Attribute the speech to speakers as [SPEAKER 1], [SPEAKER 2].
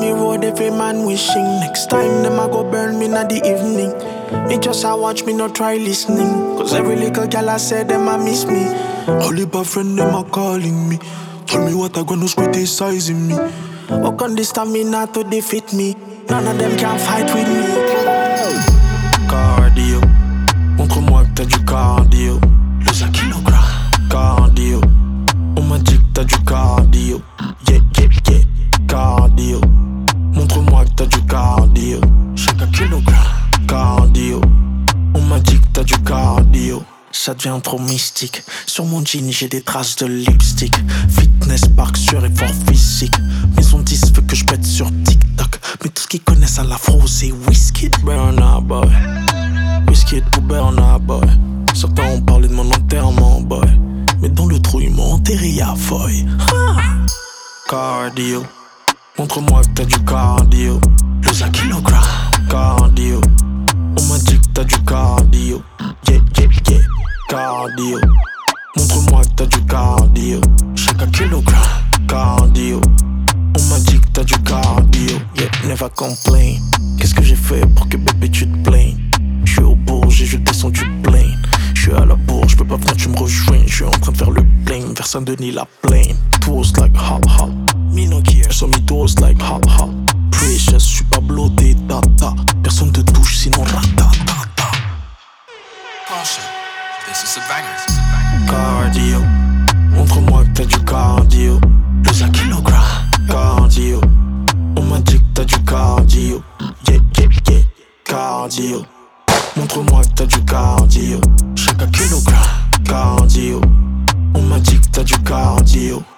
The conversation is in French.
[SPEAKER 1] the road, every man wishing. Next time, them a go burn me in the evening. It just a watch me, not try listening. Cause every little gal I say, them a miss me. All the bad friend, them a calling me. Tell me what I gonna criticizing me. How can this stamina to defeat me? None of them can fight with me. Cardio, montre-moi que t'as du cardio. Lose un kilogramme. Cardio, on m'a dit que t'as du cardio. Yeah, yeah, yeah. Cardio, montre-moi que t'as du cardio. Chaque kilogramme. Cardio, on m'a dit que t'as du cardio. Ça devient trop mystique. Sur mon jean j'ai des traces de lipstick. Fitness park sur effort physique. Maison 10 veut que je pète sur TikTok. Mais tout ce qu'ils connaissent à l'afro c'est Wizkid, Burna Boy. Wizkid ou Burna Boy. Certains ont parlé de mon enterrement boy. Mais dans le trou ils m'ont enterré à Foy. Cardio, montre-moi que t'as du cardio. Lose un kilogramme. Cardio, on m'a dit que t'as du cardio. Yeah, yeah, yeah. Cardio, montre-moi que t'as du cardio. Chaque kilogramme. Cardio, on m'a dit que t'as du cardio. Yeah, never complain. Qu'est-ce que j'ai fait pour que bébé tu te plaignes? J'suis au Bourges et je descends du plane. J'suis à la Bourge, j'peux pas venir, tu me rejoins. J'suis en train de faire le plein, vers Saint-Denis la plaine. Toast like hot hot. Me no care, so me toast like hot hot. Precious, j'suis pas bloqué, tata. Personne te touche sinon ratatata.
[SPEAKER 2] Caution, this is a banger.
[SPEAKER 1] Cardio, montre-moi que t'as du cardio. Lose un kilogramme. Cardio, on m'a dit que t'as du cardio. Yeah, yeah, yeah. Cardio, montre-moi que t'as du cardio. Chaque kilogramme. Cardio, on m'a dit que t'as du cardio.